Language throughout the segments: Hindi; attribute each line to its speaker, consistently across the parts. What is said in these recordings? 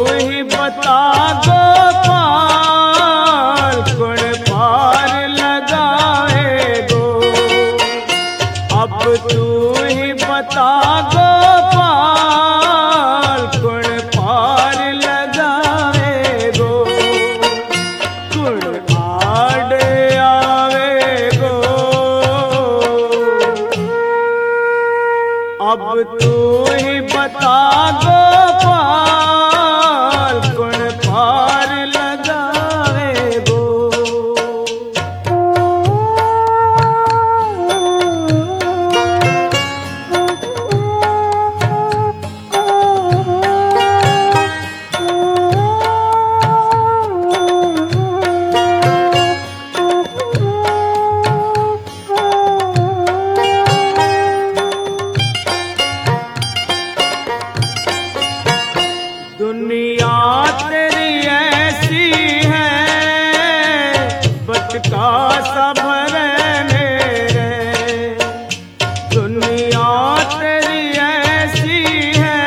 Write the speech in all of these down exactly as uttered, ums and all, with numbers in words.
Speaker 1: ही बता गोपाल कौन पार लगाएगो। अब तू ही बता गोपाल कौन पार लगाएगो। कौन आड़ आवेगो। अब तू ही बता गोपाल कौन पार लगावेगो। दुनिया तेरी ऐसी है बटका सब रहने रे। दुनिया तेरी ऐसी है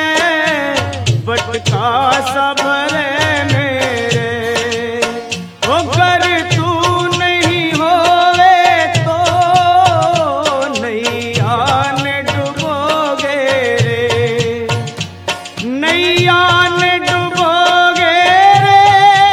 Speaker 1: बटका सब रहने रे। अगर तू नहीं होवे तो नैया ने डूबोगे रे। नैया ने डूबोगे रे।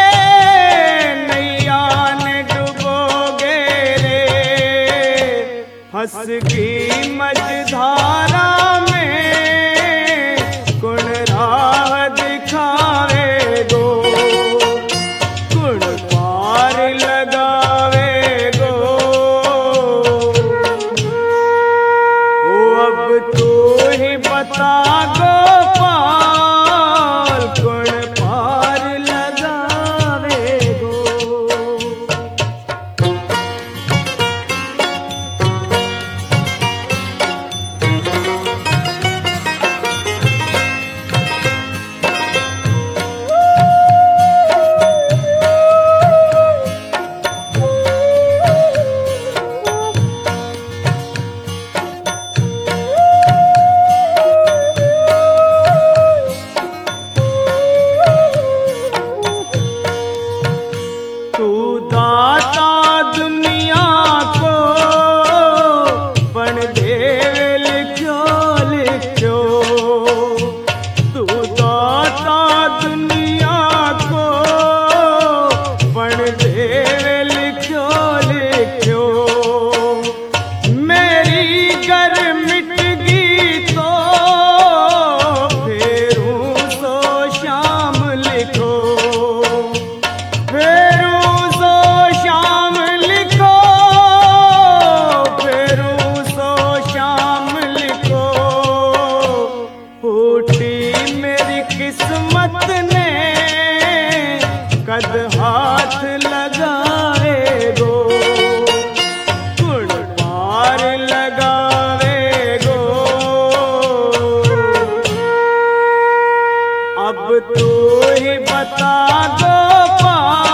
Speaker 1: नैया ने डूबोगे रे। हंस की मझधारा में कौन राह दिखावेगो। कौन पार लगावेगो। ओ अब तू ही बता गोपाल कौन पार लगावेगो। तू दाता दुनिया को पण देव लिखो लिखो। तू दाता दुनिया को पण देव लिखो लिखो। मेरी घर मिट गई तो फेरूं सो शाम लिखो। फेरूं सो शाम लिखो। फेरूं सो शाम लिखो। फूटी मेरी किस्मत ने कद हाथ लगाएगो। कौन पार लगावेगो। अब तू ही बता गोपाल